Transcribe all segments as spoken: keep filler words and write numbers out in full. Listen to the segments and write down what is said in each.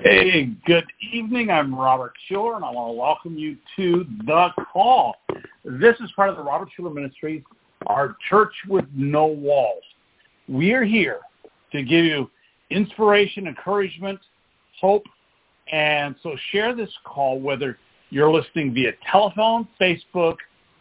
Hey, good evening. I'm Robert Schuller, and I want to welcome you to The Call. This is part of the Robert Schuller Ministries, our church with no walls. We are here to give you inspiration, encouragement, hope, and so share this call whether you're listening via telephone, Facebook,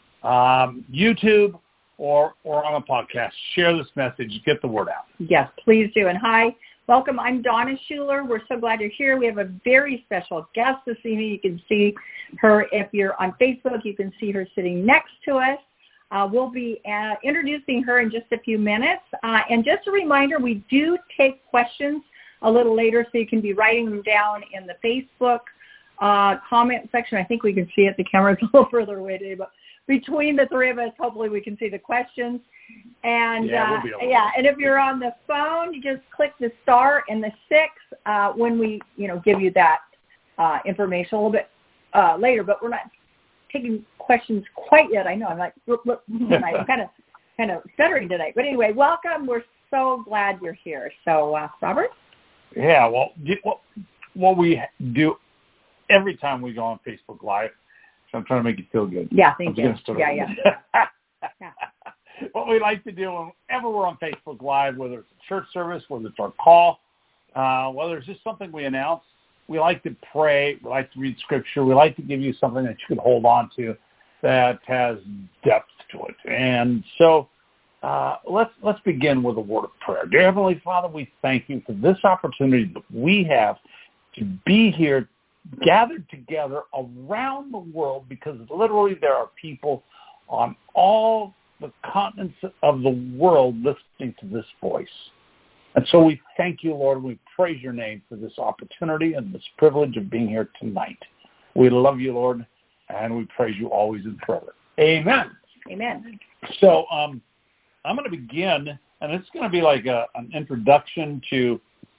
um, YouTube, or, or on a podcast. Share this message. Get the word out. Yes, please do. And hi. Welcome. I'm Donna Schuller. We're so glad you're here. We have a very special guest this evening. You can see her if you're on Facebook. You can see her sitting next to us. Uh, we'll be uh, introducing her in just a few minutes. Uh, and just a reminder, we do take questions a little later, so you can be writing them down in the Facebook uh, comment section. I think we can see it. The camera's a little further away today, but between the three of us, hopefully we can see the questions. And yeah, uh, we'll yeah, and if you're on the phone, you just click the star and the six uh, when we, you know, give you that uh, information a little bit uh, later. But we're not taking questions quite yet. I know I'm like, look, look, I'm kind of, kind of stuttering tonight. But anyway, welcome. We're so glad you're here. So, uh, Robert. Yeah. Well, what, what we do every time we go on Facebook Live. So I'm trying to make you feel good. Yeah, thank you. Yeah, yeah. yeah. What we like to do whenever we're on Facebook Live, whether it's a church service, whether it's our call, uh, whether it's just something we announce, we like to pray, we like to read Scripture, we like to give you something that you can hold on to that has depth to it. And so uh, let's let's begin with a word of prayer. Dear Heavenly Father, we thank you for this opportunity that we have to be here gathered together around the world, because literally there are people on all the continents of the world listening to this voice. And so we thank you, Lord. We praise your name for this opportunity and this privilege of being here tonight. We love you, Lord, and we praise you always and forever. Amen. Amen. So um, I'm going to begin, and it's going to be like a, an introduction to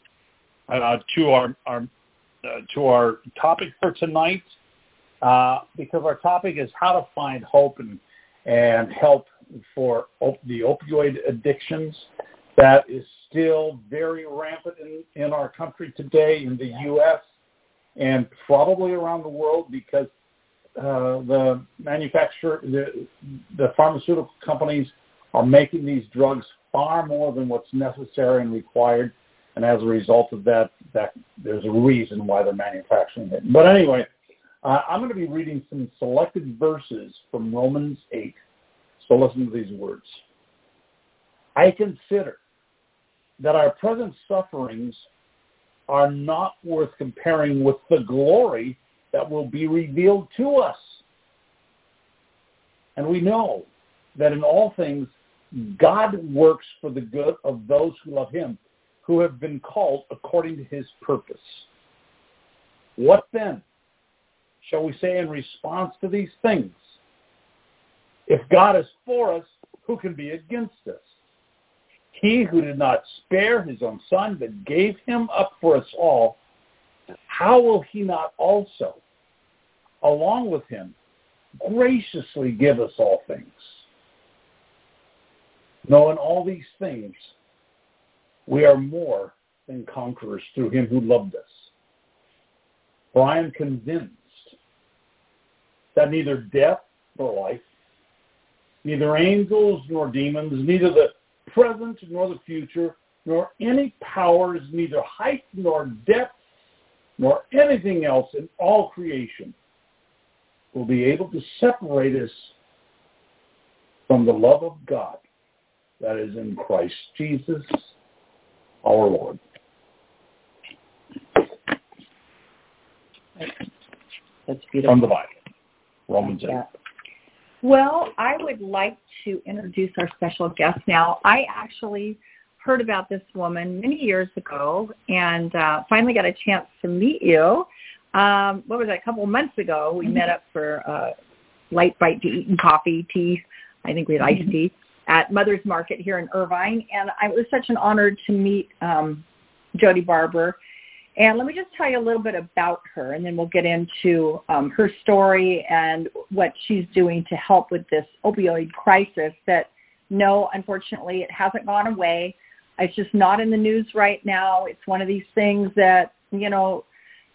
uh, to our, our uh, to our topic for tonight, uh, because our topic is how to find hope and and help for op- the opioid addictions that is still very rampant in, in our country today, in the U S and probably around the world, because uh, the manufacturer, the, the pharmaceutical companies are making these drugs far more than what's necessary and required, and as a result of that, that there's a reason why they're manufacturing it. But anyway, uh, I'm going to be reading some selected verses from Romans eight. So listen to these words. I consider that our present sufferings are not worth comparing with the glory that will be revealed to us. And we know that in all things, God works for the good of those who love him, who have been called according to his purpose. What then shall we say in response to these things? If God is for us, who can be against us? He who did not spare his own son, but gave him up for us all, how will he not also, along with him, graciously give us all things? Knowing all these things, we are more than conquerors through him who loved us. For I am convinced that neither death nor life, neither angels nor demons, neither the present nor the future, nor any powers, neither height nor depth, nor anything else in all creation will be able to separate us from the love of God that is in Christ Jesus our Lord. That's beautiful. From the Bible, Romans eight. Well, I would like to introduce our special guest now. I actually heard about this woman many years ago and uh, finally got a chance to meet you. Um, what was that, a couple of months ago? We met up for a light bite to eat and coffee, tea. I think we had iced tea at Mother's Market here in Irvine. And it was such an honor to meet um, Jody Barber. And let me just tell you a little bit about her, and then we'll get into um, her story and what she's doing to help with this opioid crisis that, no, unfortunately, it hasn't gone away. It's just not in the news right now. It's one of these things that, you know,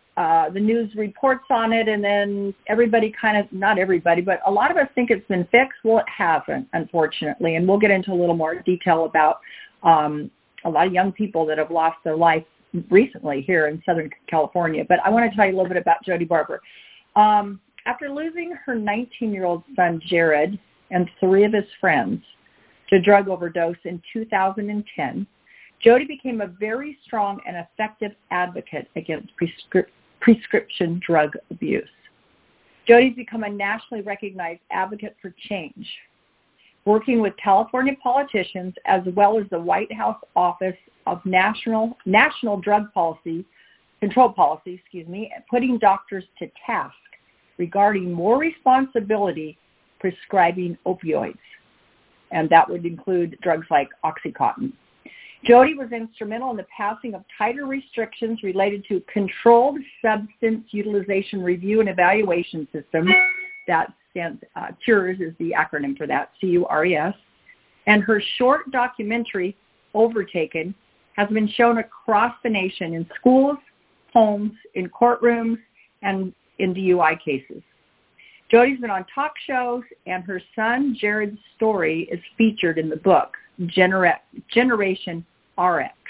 uh, the news reports on it, and then everybody kind of, not everybody, but a lot of us think it's been fixed. Well, it hasn't, unfortunately, and we'll get into a little more detail about um, a lot of young people that have lost their life recently here in Southern California. But I want to tell you a little bit about Jody Barber. Um, after losing her nineteen-year-old son, Jared, and three of his friends to drug overdose in two thousand ten, Jody became a very strong and effective advocate against prescri- prescription drug abuse. Jody's become a nationally recognized advocate for change, working with California politicians as well as the White House Office of National National Drug Policy, Control Policy, excuse me, putting doctors to task regarding more responsibility prescribing opioids, and that would include drugs like OxyContin. Jody was instrumental in the passing of tighter restrictions related to controlled substance utilization review and evaluation system. That stands, uh, CURES is the acronym for that, C U R E S. And her short documentary, Overtaken, has been shown across the nation in schools, homes, in courtrooms, and in D U I cases. Jody's been on talk shows, and her son Jared's story is featured in the book, Genera- Generation R X.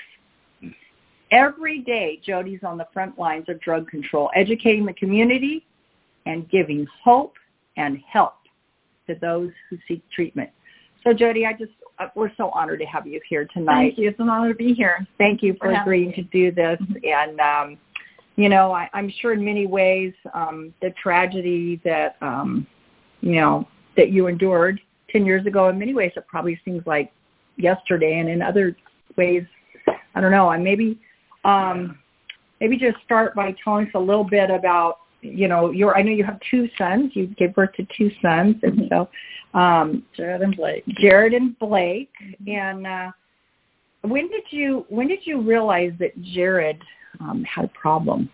Every day, Jody's on the front lines of drug control, educating the community and giving hope and help to those who seek treatment. So, Jody, I just uh, we're so honored to have you here tonight. Thank you. It's an honor to be here. Thank you for, for agreeing to do this. And, um, you know, I, I'm sure in many ways um, the tragedy that, um, you know, that you endured ten years ago, in many ways it probably seems like yesterday, and in other ways, I don't know, I maybe um, maybe just start by telling us a little bit about, you know, your, I know you have two sons, you gave birth to two sons, and so um, Jared and Blake. Jared and Blake, and uh, when did you when did you realize that Jared um, had a problem?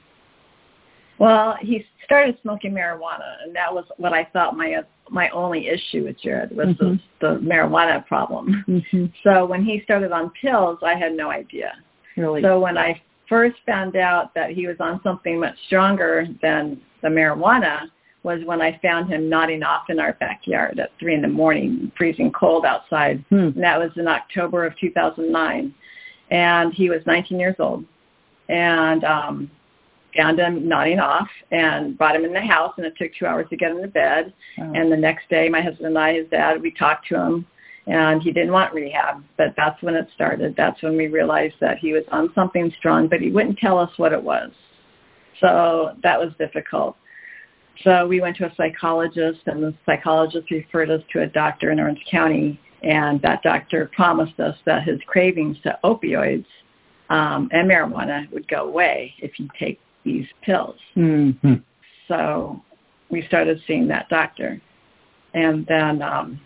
Well, he started smoking marijuana, and that was what I thought my my only issue with Jared was mm-hmm. the, the marijuana problem. Mm-hmm. So when he started on pills, I had no idea. Really? So when I first found out that he was on something much stronger than the marijuana was when I found him nodding off in our backyard at three in the morning, freezing cold outside. Hmm. And that was in October of two thousand nine. And he was nineteen years old. And um, found him nodding off and brought him in the house, and it took two hours to get him to bed. Oh. And the next day, my husband and I, his dad, we talked to him, and he didn't want rehab. But that's when it started. That's when we realized that he was on something strong, but he wouldn't tell us what it was. So that was difficult. So we went to a psychologist, and the psychologist referred us to a doctor in Orange County, and that doctor promised us that his cravings to opioids um, and marijuana would go away if he take these pills. Mm-hmm. So we started seeing that doctor. And then um,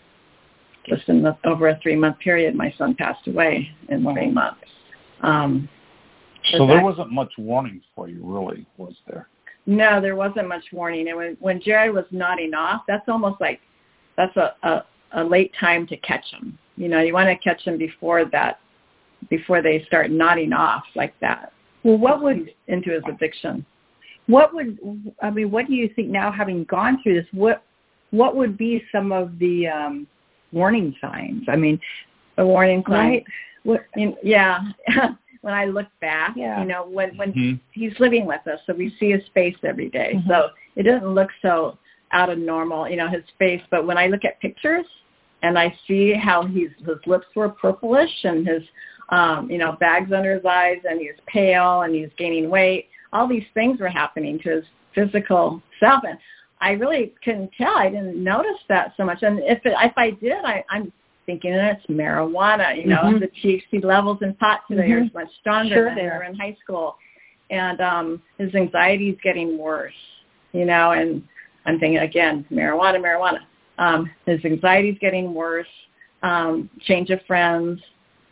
just in the, over a three-month period, my son passed away in wow. three months. Um, so there wasn't much warning for you, really, was there? No, there wasn't much warning. And when, when Jared was nodding off, that's almost like that's a, a, a late time to catch him. You know, you want to catch them before that, before they start nodding off like that. Well, what would into his addiction? What would I mean? What do you think now, having gone through this? What what would be some of the um, warning signs? I mean, the warning signs. Right? What, in, yeah. When I look back, yeah. you know, when when mm-hmm. he's living with us, so we see his face every day. Mm-hmm. So it doesn't look so out of normal, you know, his face. But when I look at pictures and I see how he's his lips were purplish and his Um, you know, bags under his eyes, and he's pale, and he's gaining weight. All these things were happening to his physical self, and I really couldn't tell. I didn't notice that so much. And if it, if I did, I, I'm thinking it's marijuana. You know, mm-hmm. the T H C levels in pot today mm-hmm. are much stronger sure than they they were in high school, and um, his anxiety is getting worse. You know, and I'm thinking again, marijuana, marijuana. Um, his anxiety is getting worse. Um, change of friends.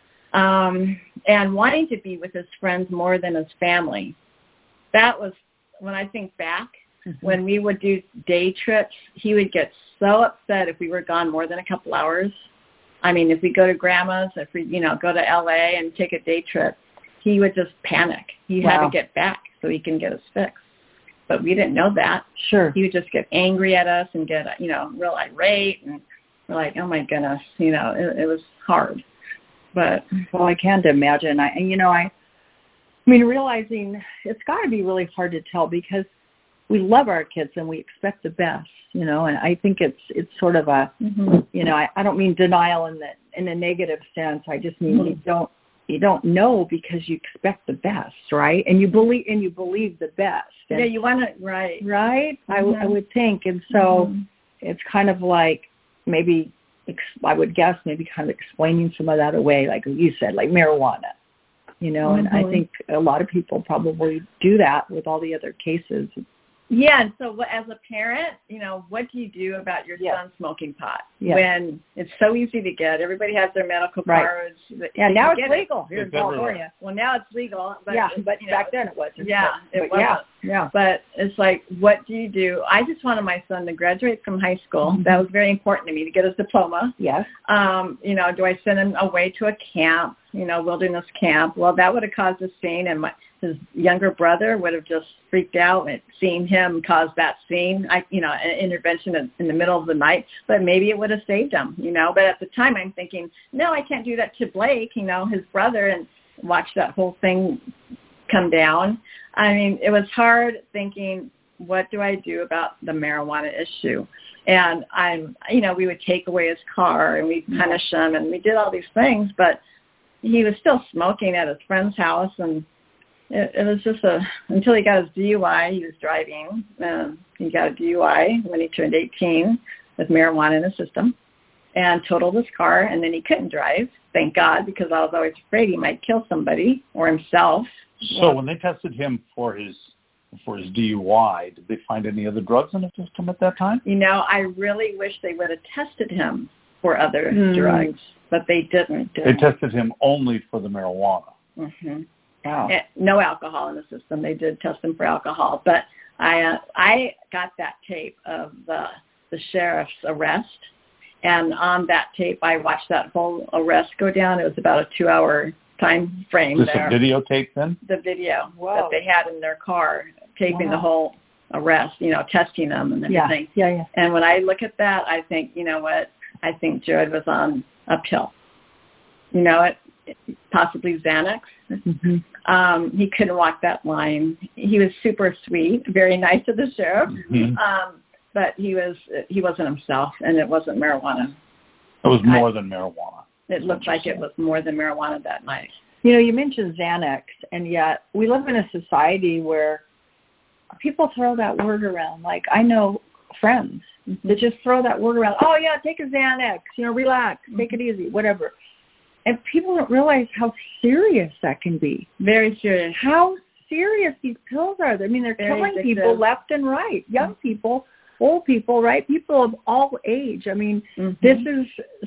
Um, and wanting to be with his friends more than his family. That was, when I think back, mm-hmm. when we would do day trips, he would get so upset if we were gone more than a couple hours. I mean, if we go to grandma's, if we, you know, go to L A and take a day trip, he would just panic. He wow. had to get back. so he can get his fix. But we didn't know that. Sure. He would just get angry at us and get, you know, real irate, and we're like, oh my goodness, you know, it, it was hard. But well, I can't imagine. I, and you know, I, I mean, realizing it's got to be really hard to tell because we love our kids and we expect the best, you know. And I think it's it's sort of a, mm-hmm. you know, I, I don't mean denial in the in a negative sense. I just mean mm-hmm. you don't you don't know because you expect the best, right? And you believe and you believe the best. And, yeah, you want to right, right. Mm-hmm. I, w- I would think, and so mm-hmm. it's kind of like maybe ex- I would guess maybe kind of explaining some of that away, like you said, like marijuana. You know, mm-hmm. and I think a lot of people probably do that with all the other cases. Yeah, and so as a parent, you know, what do you do about your yes. son smoking pot yes. when it's so easy to get? Everybody has their medical right. cards. Yeah, now it's legal it. here in California. Well, now it's legal. But, yeah, but you know, back then it wasn't. Yeah, but, it but wasn't. Yeah, yeah. But it's like, what do you do? I just wanted my son to graduate from high school. Mm-hmm. That was very important to me, to get his diploma. Yes. Um, you know, do I send him away to a camp, you know, wilderness camp? Well, that would have caused a scene, and my his younger brother would have just freaked out and seen him cause that scene, I, you know, an intervention in, in the middle of the night, but maybe it would have saved him, you know. But at the time I'm thinking, no, I can't do that to Blake, you know, his brother, and watch that whole thing come down. I mean, it was hard thinking, what do I do about the marijuana issue? And I'm, you know, we would take away his car and we'd punish him and we did all these things, but he was still smoking at his friend's house, and It, it was just a, until he got his D U I, he was driving. Um, he got a D U I when he turned eighteen with marijuana in his system and totaled his car, and then he couldn't drive, thank God, because I was always afraid he might kill somebody or himself. So when they tested him for his for his D U I, did they find any other drugs in the system at that time? You know, I really wish they would have tested him for other mm. drugs, but they didn't. They tested him only for the marijuana. Mm-hmm. Wow. No alcohol in the system. They did test him for alcohol, but I uh, I got that tape of the the sheriff's arrest, and on that tape I watched that whole arrest go down. It was about a two-hour time frame. Is this there. a videotape then? The video Whoa. that they had in their car, taping wow. the whole arrest, you know, testing them and everything. Yeah, yeah, yeah. And when I look at that, I think, you know what? I think Jared was on a pill. You know, it, possibly Xanax. Mm-hmm. Um, he couldn't walk that line. He was super sweet, very nice to the sheriff, mm-hmm. um, but he was he wasn't himself, and it wasn't marijuana. It was more I, than marijuana. It looked like it was more than marijuana that night. You know, you mentioned Xanax, and yet we live in a society where people throw that word around. Like, I know friends mm-hmm. that just throw that word around. Oh, yeah, take a Xanax, you know, relax, mm-hmm. take it easy, whatever. And people don't realize how serious that can be. Very serious. How serious these pills are. I mean, they're Very killing addictive. people left and right. Young mm-hmm. people, old people, right? People of all age. I mean, mm-hmm. this is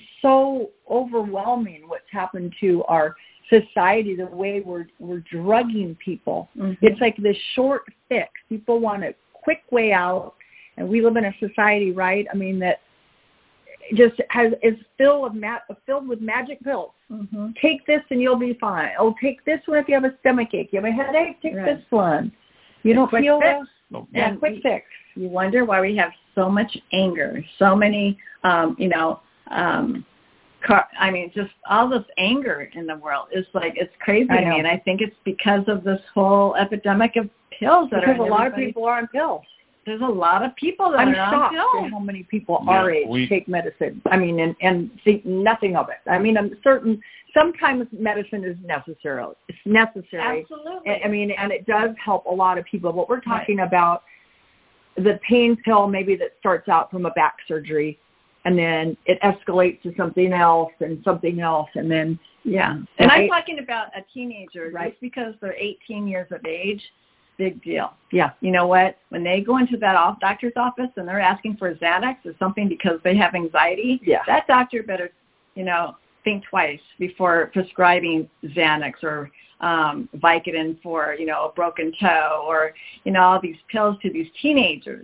so overwhelming what's happened to our society, the way we're we're drugging people. Mm-hmm. It's like this short fix. People want a quick way out, and we live in a society, right? I mean, that just has is filled of ma- filled with magic pills. Mm-hmm. Take this and you'll be fine. Oh, take this one if you have a stomach ache. You have a headache, take right. this one. You don't quick feel fix. well? Yeah, and quick fix. You wonder why we have so much anger, so many, um, you know, um, car- I mean, just all this anger in the world. It's like, it's crazy to me. And I think it's because of this whole epidemic of pills. That because are a lot of people are on pills. There's a lot of people that I'm are shocked on pills. at how many people yeah, our age we, take medicine. I mean, and, and see nothing of it. I mean, I'm certain sometimes medicine is necessary. It's necessary. Absolutely. I mean, and it does help a lot of people. But we're talking right. about the pain pill maybe that starts out from a back surgery, and then it escalates to something else and something else, and then yeah. And, and I'm talking about a teenager, right? Just because they're eighteen years of age. Big deal. Yeah. You know what? When they go into that off doctor's office and they're asking for Xanax or something because they have anxiety, yeah. that doctor better, you know, think twice before prescribing Xanax or um, Vicodin for, you know, a broken toe or, you know, all these pills to these teenagers,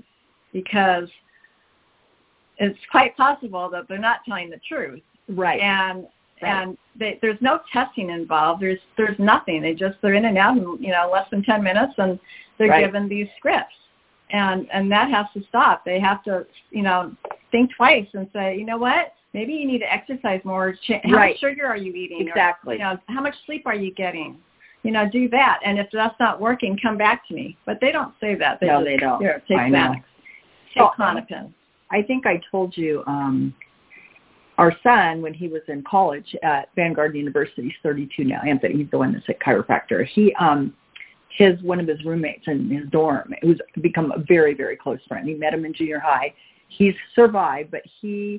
because it's quite possible that they're not telling the truth. Right. And Right. And they, there's no testing involved. There's there's nothing. They just they're in and out in you know less than ten minutes, and they're right. given these scripts, and and that has to stop. They have to you know think twice and say, you know what, maybe you need to exercise more. How right. much sugar are you eating? Exactly. Or, you know, how much sleep are you getting? You know, do that. And if that's not working, come back to me. But they don't say that. They no, just, they don't. Here, take I that. know. Take so, Klonopin. I think I told you. Um, Our son, when he was in college at Vanguard University, he's thirty-two now. Anthony, he's the one that's a chiropractor. He, um, his one of his roommates in his dorm, it was become a very, very close friend. He met him in junior high. He's survived, but he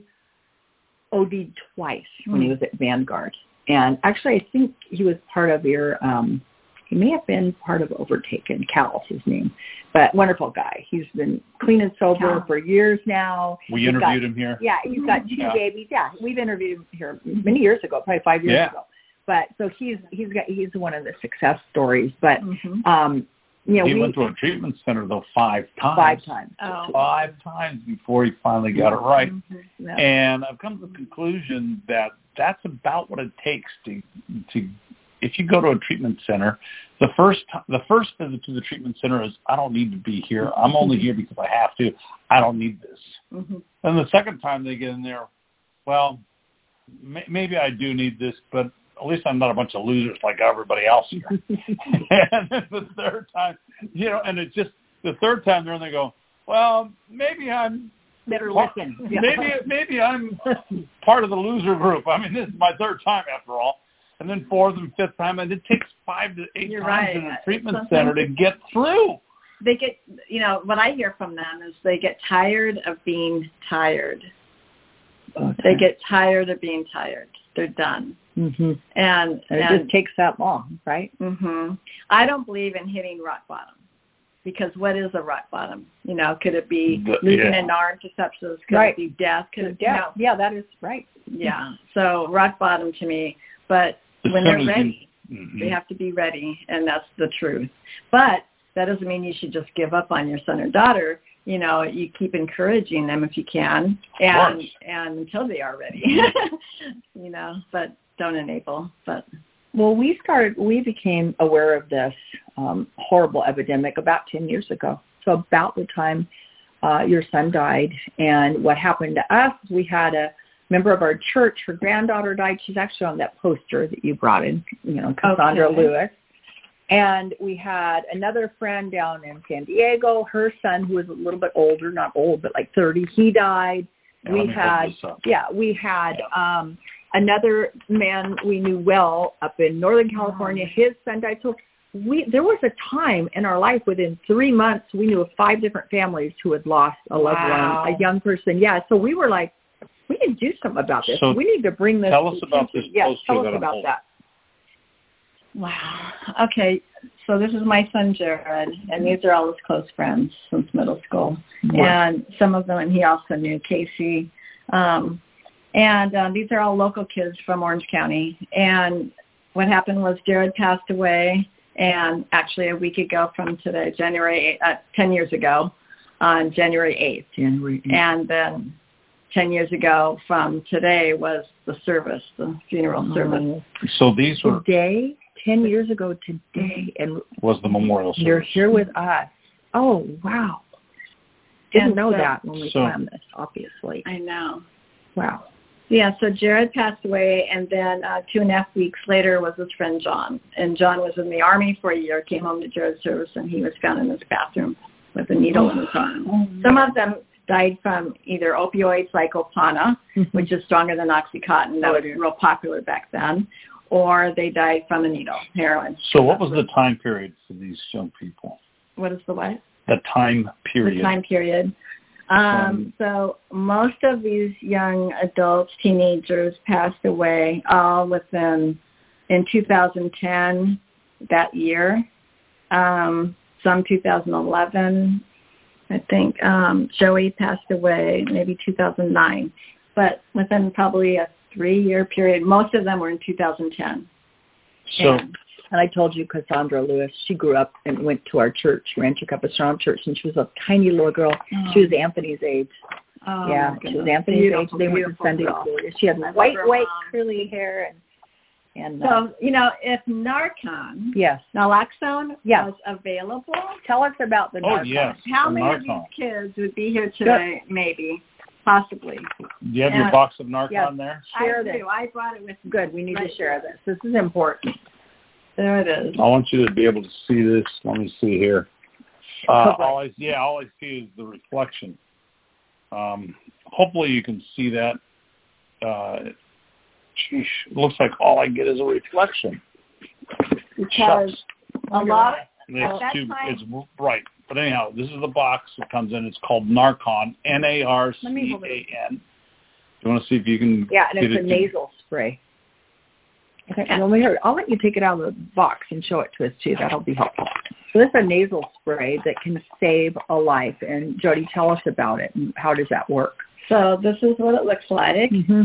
O D'd twice mm. when he was at Vanguard. And actually, I think he was part of your. Um, he may have been part of Overtaken. Cal's his name, but wonderful guy. He's been clean and sober Cal. for years now. We he's interviewed got, him here. Yeah, he's got two yeah. babies. Yeah, we've interviewed him here many years ago, probably five years yeah. ago. But so he's he's got he's one of the success stories. But mm-hmm. um, you know, he we, went to a treatment center though five times. Five times. Oh. Five times before he finally got it right. Mm-hmm. Yeah. And I've come to the conclusion that that's about what it takes to to. If you go to a treatment center, the first the first visit to the treatment center is, I don't need to be here. I'm only here because I have to. I don't need this. Mm-hmm. And the second time they get in there, well, may, maybe I do need this, but at least I'm not a bunch of losers like everybody else here. And then the third time, you know, and it's just the third time they're in there, they go, well, maybe I'm better part, listen. Maybe maybe I'm part of the loser group. I mean, this is my third time after all. And then fourth and fifth time, and it takes five to eight You're times right. in a treatment Sometimes center to get through. They get, you know, what I hear from them is they get tired of being tired. Okay. They get tired of being tired. They're done. Mm-hmm. And, and and it just takes that long, right? Mm-hmm. I don't believe in hitting rock bottom, because what is a rock bottom? You know, could it be the, losing yeah. an arm to sepsis? Could right. it be death? Could it, death? You know, yeah, that is right. Yeah. So rock bottom to me, but when they're ready, mm-hmm. they have to be ready, and that's the truth. But that doesn't mean you should just give up on your son or daughter. You know, you keep encouraging them if you can, and and until they are ready. You know, but don't enable. But well, we started. We became aware of this um, horrible epidemic about ten years ago. So about the time uh, your son died, and what happened to us, we had a member of our church, her granddaughter died. She's actually on that poster that you brought in, you know, Cassandra okay. Lewis. And we had another friend down in San Diego. Her son, who was a little bit older, not old, but like thirty, he died. Yeah, we had, yeah, we had yeah. um, another man we knew well up in Northern California. Oh. His son died. So we, there was a time in our life within three months, we knew of five different families who had lost a loved wow. one, a young person. Yeah, so we were like, we need to do something about this. So we need to bring this. Tell us about this yeah, poster tell us that about I'm that. Wow. Okay, so this is my son Jared, and these are all his close friends since middle school. Wow. And some of them, and he also knew Casey. Um, and um, these are all local kids from Orange County. And what happened was Jared passed away, and actually a week ago from today, January eighth, uh, ten years ago, on January eighth. January eighth. And then ten years ago from today was the service, the funeral oh. service. So these were... Today, ten years ago today, and was the memorial service. You're here with us. Oh, wow. Didn't and know so, that when we so, planned this, obviously. I know. Wow. Yeah, so Jared passed away, and then uh, two and a half weeks later was his friend John. And John was in the Army for a year, came home to Jared's service, and he was found in his bathroom with a needle in his arm. Oh, Some of them died from either opioid Cyclopana, which is stronger than OxyContin. That was real popular back then. Or they died from a needle, heroin. So what was the time period for these young people? What is the what? The time period. The time period. Um, um, so most of these young adults, teenagers, passed away all within, in two thousand ten, that year. Um, some two thousand eleven, I think. Um, Joey passed away maybe two thousand nine. But within probably a three-year period, most of them were in two thousand ten. So, and, and I told you Cassandra Lewis, she grew up and went to our church, Rancho Capistrano Church, and she was a tiny little girl. Oh. She was Anthony's age. Oh, yeah, my she was goodness. Anthony's age. Beautiful, They went to beautiful Sunday girl. school. She had I love white, her white mom. curly hair, and and uh, So, you know, if Narcan, yes, naloxone Yeah. was available, tell us about the Oh, Narcan. yes. how the many of Narcan. these kids would be here today, maybe, possibly? Do you have your And- box of Narcan Yes. there? Share I this. do. I brought it with me. Good. We need Right to share here. this. This is important. There it is. I want you to be able to see this. Let me see here. Uh, Okay. all I, yeah, all I see is the reflection. Um, hopefully you can see that. Uh, geesh, it looks like all I get is a reflection. Because Shucks. a lot of, It's, at that too, time- it's right. But anyhow, this is the box that comes in. It's called Narcan, N A R C Let me hold it A N. Do you want to see if you can Yeah, and get it's a it to- nasal spray. Okay, well, here, I'll let you take it out of the box and show it to us, too. That'll be helpful. So this is a nasal spray that can save a life. And, Jody, tell us about it. And how does that work? so this is what it looks like, Mm-hmm.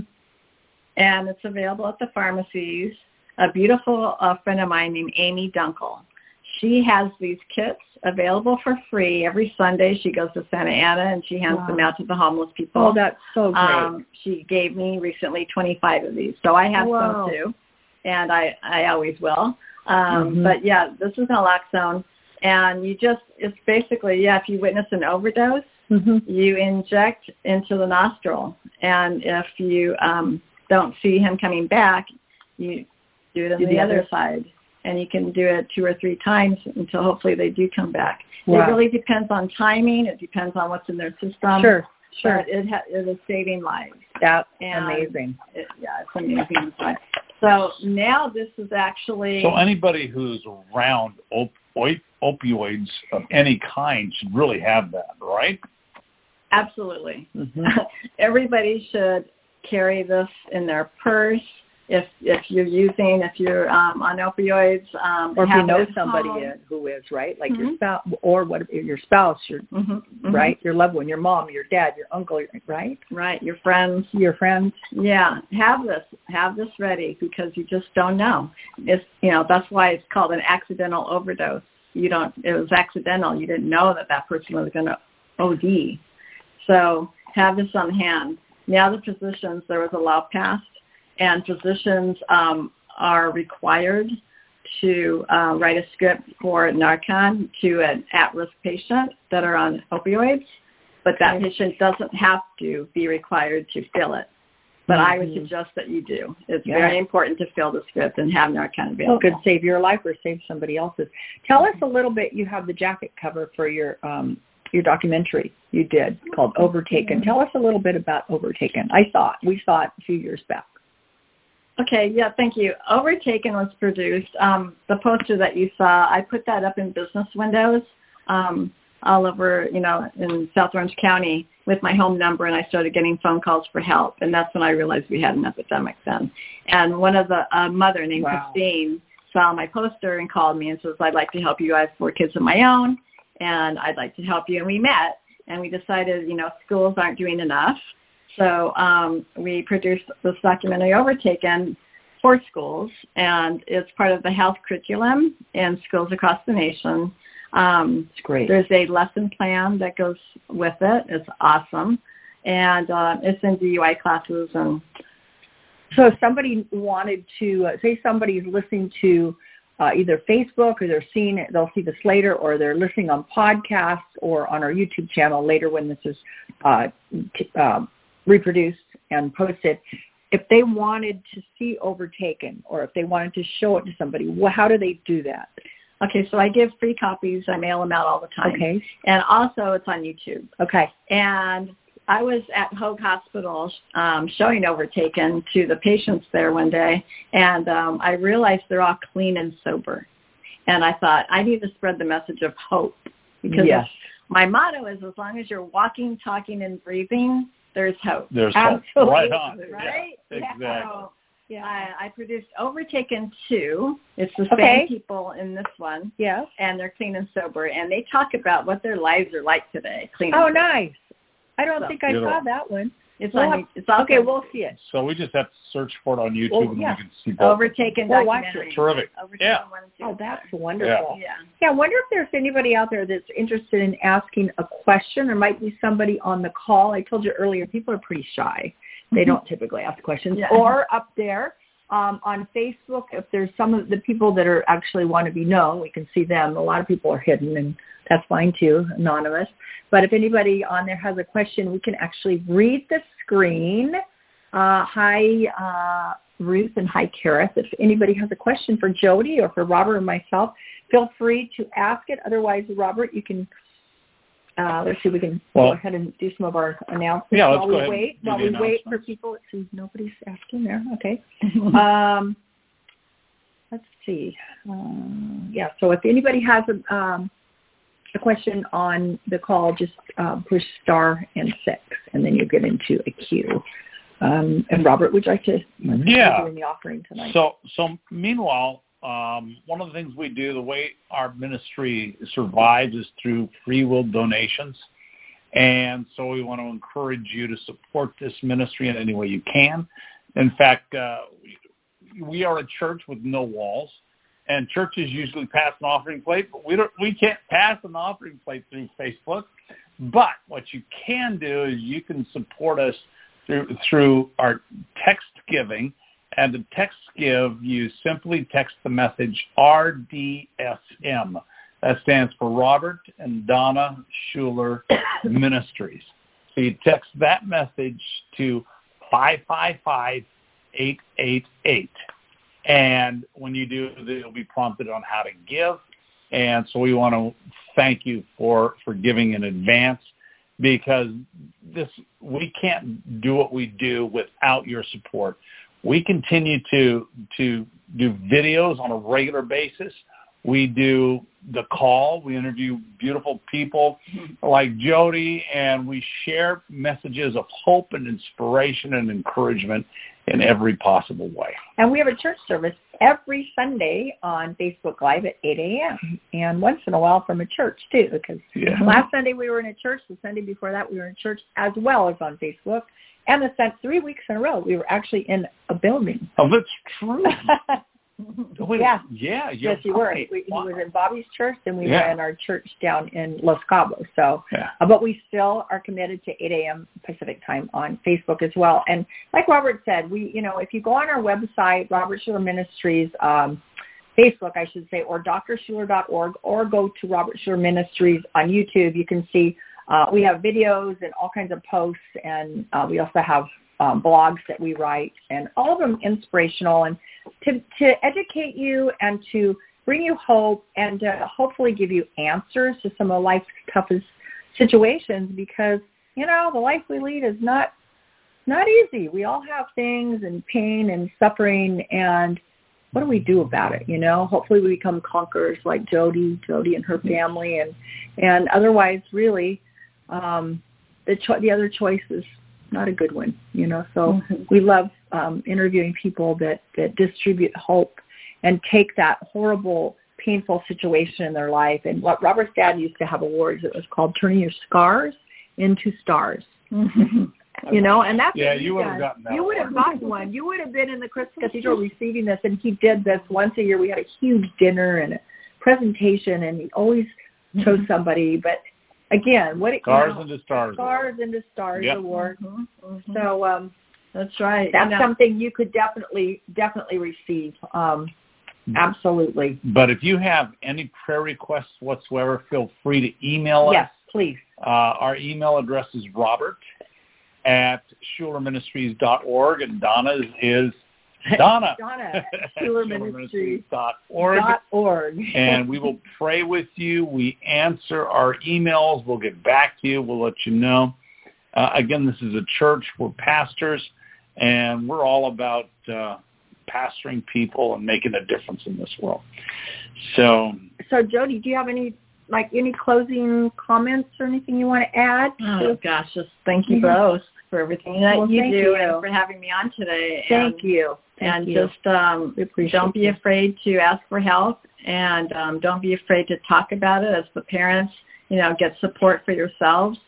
and it's available at the pharmacies. A beautiful uh, friend of mine named Amy Dunkel. She has these kits available for free every Sunday. She goes to Santa Ana and she hands Wow. them out to the homeless people. Oh, that's so great. Um, she gave me recently twenty-five of these, so I have Wow. some too, and I, I always will. Um, Mhm. But yeah, this is naloxone, and you just, it's basically, yeah, if you witness an overdose, Mm-hmm. you inject into the nostril, and if you um, don't see him coming back, you do it on Do the, the other other. side, and you can do it two or three times until hopefully they do come back. Wow. It really depends on timing. It depends on what's in their system. Sure, sure. But it, ha- it is saving lives. That's And amazing. It, yeah, it's amazing. So now this is actually... So anybody who's around op- op- opioids of any kind should really have that, right? Absolutely. Mm-hmm. Everybody should carry this in their purse. If if you're using, if you're um, on opioids, um, Or if you have know it at somebody home. in- who is, right? Like your Mhm. spouse, or what? Your spouse, your Mhm, mhm. right, your loved one, your mom, your dad, your uncle, your- right? Right, your friends. Your friends. Yeah, have this, have this ready because you just don't know. It's, you know, that's why it's called an accidental overdose. You don't, it was accidental. You didn't know that that person was going to O D. So have this on hand. Now the physicians, there was a law passed, and physicians um, are required to uh, write a script for Narcan to an at-risk patient that are on opioids, but that Okay. patient doesn't have to be required to fill it. But I would Mhm. suggest that you do. It's Yeah. very important to fill the script and have Narcan available. Could save your life or save somebody else's. Tell us a little bit. You have the jacket cover for your um, your documentary you did called Overtaken. Tell us a little bit about Overtaken. I saw it. We saw it a few years back. Okay, yeah, thank you. Overtaken was produced. Um, the poster that you saw, I put that up in business windows um, all over, you know, in South Orange County with my home number, and I started getting phone calls for help, and that's when I realized we had an epidemic then. And one of the uh, mother named Wow. Christine saw my poster and called me and says, I'd like to help you. I have four kids of my own, and I'd like to help you. And we met, and we decided, you know, schools aren't doing enough. So um, we produced this documentary, Overtaken, for schools, and it's part of the health curriculum in schools across the nation. Um, It's great. there's a lesson plan that goes with it. It's awesome. And uh, it's in D U I classes. And So if somebody wanted to, uh, say somebody's listening to uh, either Facebook or they're seeing it, they'll see this later, or they're listening on podcasts or on our YouTube channel later when this is uh, t- uh, reproduced and posted. If they wanted to see Overtaken, or if they wanted to show it to somebody, well, how do they do that? okay, so I give free copies. I mail them out all the time. Okay. And also it's on YouTube. Okay. And I was at Hoag Hospital um, showing Overtaken to the patients there one day, and um, I realized they're all clean and sober. And I thought, I need to spread the message of hope. Because Yes. my motto is, as long as you're walking, talking, and breathing, there's hope. There's hope. Absolutely. Right on. Right? Yeah, exactly. So I, I produced Overtaken two. It's the Okay. same people in this one, Yes. and they're clean and sober. And they talk about what their lives are like today. Clean Oh, and sober. nice. I don't So, think I Beautiful. saw that one. It's we'll on. have, it's also okay, we'll see it. So we just have to search for it on YouTube Well, and yeah. we can see both. Overtaken We'll watch documentary. it. Terrific. Overtaken Yeah. one and two. Oh, that's wonderful. Yeah. Yeah, I wonder if there's anybody out there that's interested in asking a question. There might be somebody on the call. I told you earlier, people are pretty shy. They don't typically ask questions. Yeah. Or up there um, on Facebook, if there's some of the people that are actually want to be known, we can see them. A lot of people are hidden, and that's fine too, anonymous. But if anybody on there has a question, we can actually read the screen. Uh, hi, uh, Ruth, and hi, Kareth. If anybody has a question for Jody or for Robert or myself, feel free to ask it. Otherwise, Robert, you can, uh, let's see, we can Well, go ahead and do some of our announcements yeah, let's while go we ahead wait. and do While the we wait for announcements. people. Let's see, nobody's asking there. Okay. um, let's see. Uh, yeah, so if anybody has a, um, a question on the call, just uh, push star and six, and then you get into a queue. Um, and Robert, would you like to Yeah. doing the offering tonight? So, so meanwhile, um, one of the things we do, the way our ministry survives is through free will donations. And so we want to encourage you to support this ministry in any way you can. In fact, uh, we are a church with no walls. And churches usually pass an offering plate, but we don't. We can't pass an offering plate through Facebook. But what you can do is you can support us through through our text giving. And to text give, you simply text the message R D S M. That stands for Robert and Donna Schuler Ministries. So you text that message to five five five, eight eight eight. And when you do, you'll be prompted on how to give. And so we want to thank you for, for giving in advance, because this we can't do what we do without your support. We continue to to do videos on a regular basis. We do the call. We interview beautiful people like Jody, and we share messages of hope and inspiration and encouragement in every possible way. And we have a church service every Sunday on Facebook Live at eight a.m. and once in a while from a church, too, because Yeah. last Sunday we were in a church. The Sunday before that we were in church as well as on Facebook. And the three weeks in a row we were actually in a building. Oh, that's true. Wait, Yeah. Yeah. Yes, you were. We, Wow. He was in Bobby's church, and we Yeah. were in our church down in Los Cabos. So, Yeah. uh, but we still are committed to eight a.m. Pacific time on Facebook as well. And like Robert said, we, you know, if you go on our website, Robert Schuler Ministries, um, Facebook, I should say, or d r schuler dot org, or go to Robert Schuler Ministries on YouTube, you can see uh, we have videos and all kinds of posts, and uh, we also have um, blogs that we write, and all of them inspirational, and to, to educate you and to bring you hope and to hopefully give you answers to some of life's toughest situations, because, you know, the life we lead is not not easy. We all have things and pain and suffering, and what do we do about it, you know? Hopefully we become conquerors like Jody, Jody and her family, and, and otherwise, really, um, the, cho- the other choice is not a good one, you know? So mm-hmm. we love um, interviewing people that, that distribute hope and take that horrible, painful situation in their life. And what Robert's dad used to have awards, it was called Turning Your Scars into Stars. Mm-hmm. You know, and that's yeah, what you would have done. gotten that. You would have gotten one. You would have been in the Christmas Cathedral receiving this, and he did this once a year. We had a huge dinner and a presentation, and he always chose somebody. But again, what it Stars you know, into Stars. Stars into Stars Yep. Award. Mm-hmm. Mm-hmm. So um, that's right. that's you know, something you could definitely, definitely receive. Um, absolutely. But if you have any prayer requests whatsoever, feel free to email us. Yes, please. Uh, our email address is Robert at schuler ministries dot org, and Donna's is Donna. Donna at schuler ministries dot org. Dot org. And we will pray with you. We answer our emails. We'll get back to you. We'll let you know. Uh, again, this is a church. We're pastors, and we're all about uh, pastoring people and making a difference in this world. So, so Jody, do you have any like any closing comments or anything you want to add? Oh gosh, just thank you both for everything that well, you thank do you. and for having me on today. Thank and, you. Thank and you. just um, don't be you. afraid to ask for help, and um, don't be afraid to talk about it as the parents. You know, get support for yourselves.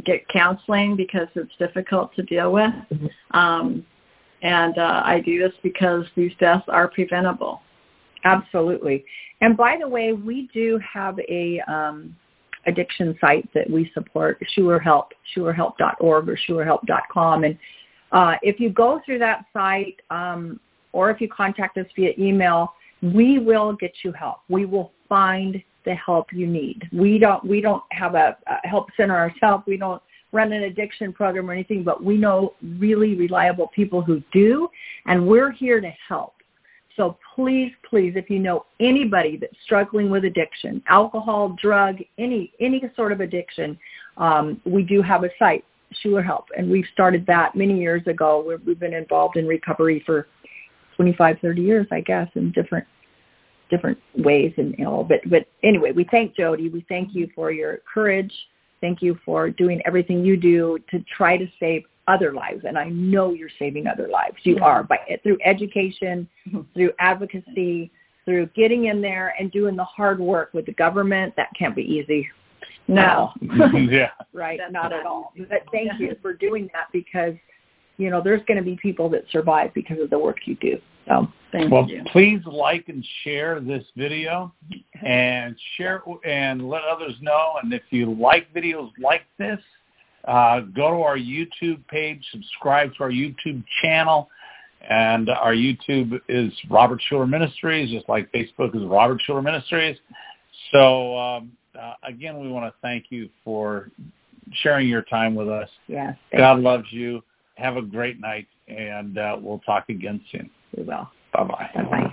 get counseling because it's difficult to deal with. Um, and uh, I do this because these deaths are preventable. Absolutely. And by the way, we do have a um, addiction site that we support, Sure Help, sure help dot org or sure help dot com. And uh, if you go through that site um, or if you contact us via email, we will get you help. We will find the help you need. We don't we don't have a, a help center ourselves. We don't run an addiction program or anything, but we know really reliable people who do, and we're here to help. So please, please, if you know anybody that's struggling with addiction, alcohol, drug, any any sort of addiction, um, we do have a site, Sure Help, and we've started that many years ago. We've, we've been involved in recovery for twenty-five, thirty years, I guess, in different different ways. And you know, but but anyway, we thank Jody. We thank you for your courage. Thank you for doing everything you do to try to save other lives, and I know you're saving other lives. You mm-hmm. are, by through education, mm-hmm. through advocacy, through getting in there and doing the hard work with the government. That can't be easy. No. Yeah. Right, not at all. But thank you for doing that, because, you know, there's going to be people that survive because of the work you do. So thank well, you. Please like and share this video, and share and let others know. And if you like videos like this, Uh, go to our YouTube page, subscribe to our YouTube channel, and our YouTube is Robert Schuller Ministries, just like Facebook is Robert Schuller Ministries. So, um, uh, again, we want to thank you for sharing your time with us. Yes, God you. loves you. Have a great night, and uh, we'll talk again soon. We will. Bye-bye. Bye-bye.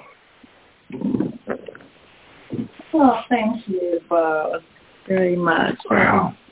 Well, thank you both very much. Wow.